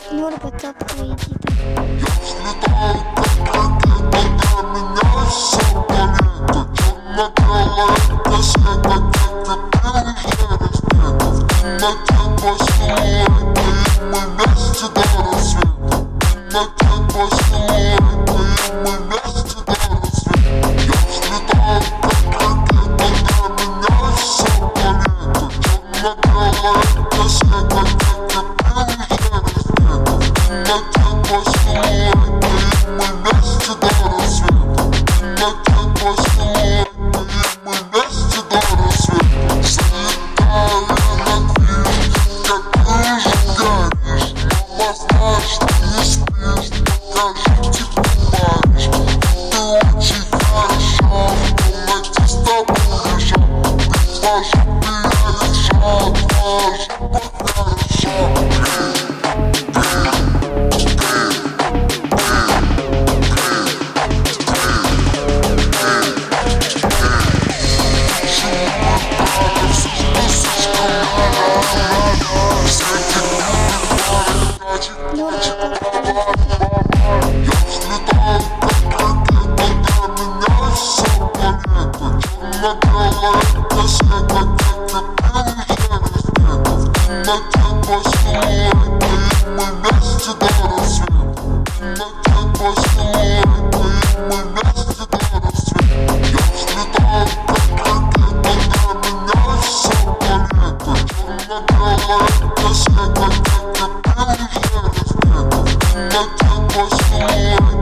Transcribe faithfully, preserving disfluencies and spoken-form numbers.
Норба топовый едит. Я взлетаю, как ракета, для меня все планета. Черно-белая кассета, как через века. В темноте поцелуй, и мы вместе до рассвета. В темноте поцелуй, и мы вместе до рассвета. Я взлетаю, как ракета, для меня все планета. Черно-белая кассета, как через века. В темноте поцелуй, и мы вместе до рассвета. В темноте поцелуй, и мы вместе до рассвета. Залетаю я на крышу, как ты же горишь. Мама знает, что не спишь, покажите, понимаешь. Ты очень хороша, в комнате с тобой лежал. Ты твоя переезжал, твоя жопа хороша. Черно-белая кассета, как через века. В темноте поцелуй, и мы вместе до рассвета. В темноте поцелуй, и мы вместе до рассвета. Я взлетаю, как ракета, для меня все планета. Черно-белая кассета, как через века. В темноте поцелуй.